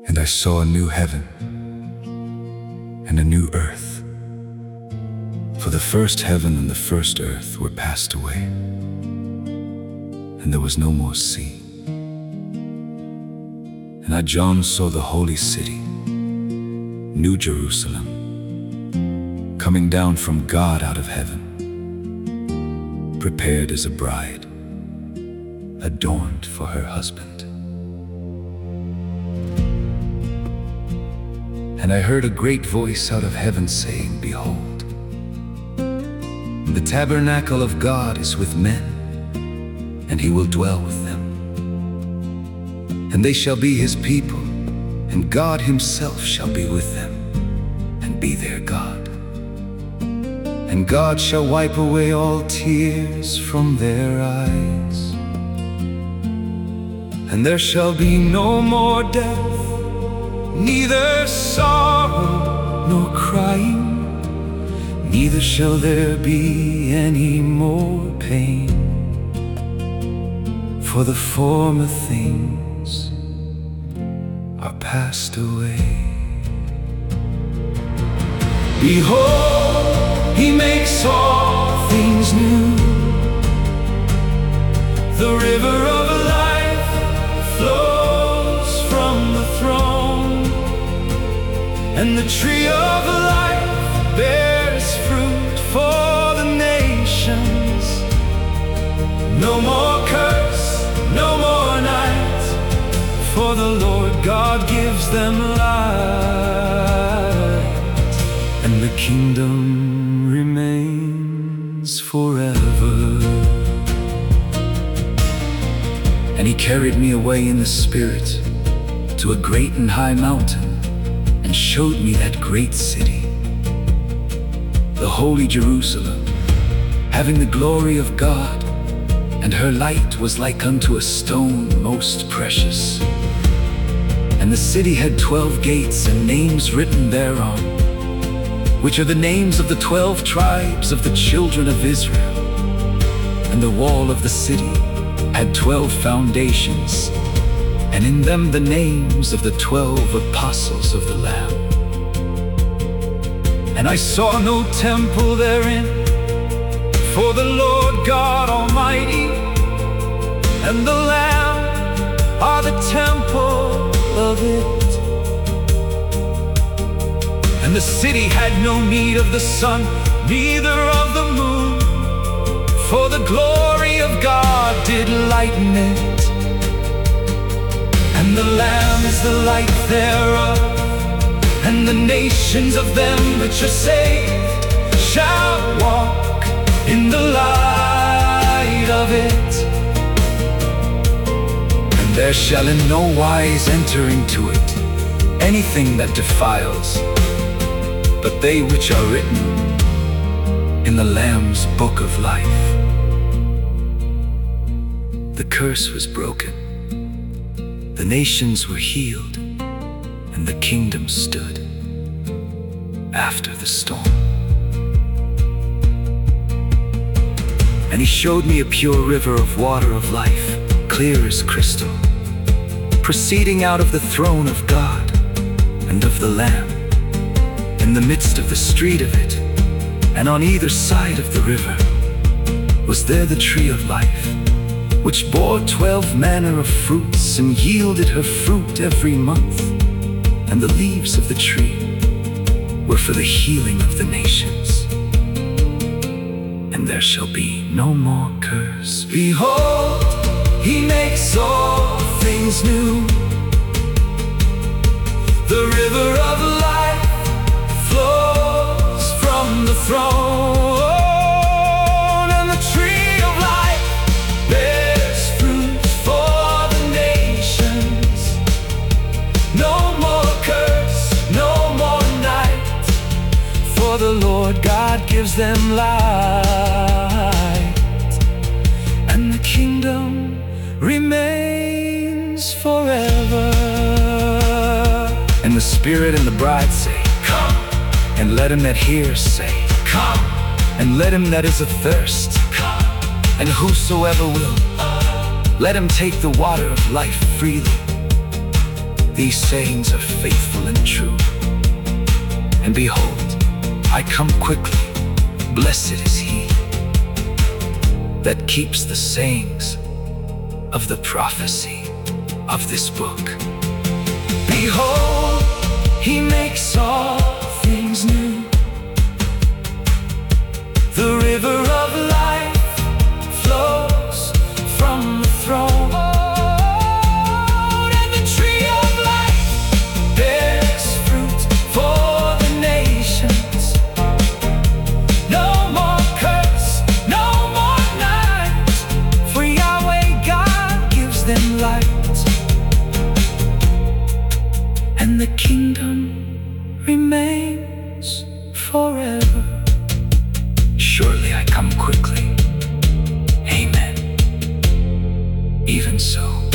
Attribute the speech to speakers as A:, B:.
A: And I saw a new heaven and a new earth. For the first heaven and the first earth were passed away, and there was no more sea. And I, John, saw the holy city, New Jerusalem, coming down from God out of heaven, prepared as a bride, adorned for her husband. And I heard a great voice out of heaven saying, Behold, the tabernacle of God is with men, and he will dwell with them. And they shall be his people, and God himself shall be with them, and be their God. And God shall wipe away all tears from their eyes. And there shall be no more death, neither sorrow nor crying, neither shall there be any more pain, for the former things are passed away. Behold, he makes all things new. The river of life flows from the throne, and the tree of life bears fruit for the nations. No more curse, no more night, for the Lord God gives them light, and the kingdom remains forever. And he carried me away in the Spirit to a great and high mountain, and showed me that great city, the holy Jerusalem, having the glory of God, and her light was like unto a stone most precious. And the city had 12 gates, and names written thereon, which are the names of the 12 tribes of the children of Israel. And the wall of the city had 12 foundations, and in them the names of the 12 apostles of the Lamb. And I saw no temple therein, for the Lord God Almighty and the Lamb are the temple of it. And the city had no need of the sun, neither of the moon, for the glory of God did lighten it. And the Lamb is the light thereof, and the nations of them which are saved shall walk in the light of it. And there shall in no wise enter into it anything that defiles, but they which are written in the Lamb's book of life. The curse was broken, the nations were healed, and the kingdom stood after the storm. And he showed me a pure river of water of life, clear as crystal, proceeding out of the throne of God and of the Lamb, in the midst of the street of it. And on either side of the river was there the tree of life, which bore 12 manner of fruits, and yielded her fruit every month. And the leaves of the tree were for the healing of the nations. And there shall be no more curse. Behold, he makes all things new. The river of life flows from the throne, and the tree of life bears fruit for the nations. No more curse, no more night, for the Lord God gives them light, and the kingdom remains forever. And the Spirit and the bride say, Come. And let him that hears say, Come. And let him that is athirst come. And whosoever will, let him take the water of life freely. These sayings are faithful and true. And behold, I come quickly. Blessed is he that keeps the sayings of the prophecy of this book. Behold, he makes all things new. The river of life flows from the throne, and the tree of life bears fruit for the nations. No more curse, no more night, for Yahweh God gives them light. And the kingdom remains forever. Surely I come quickly. Amen. Even so.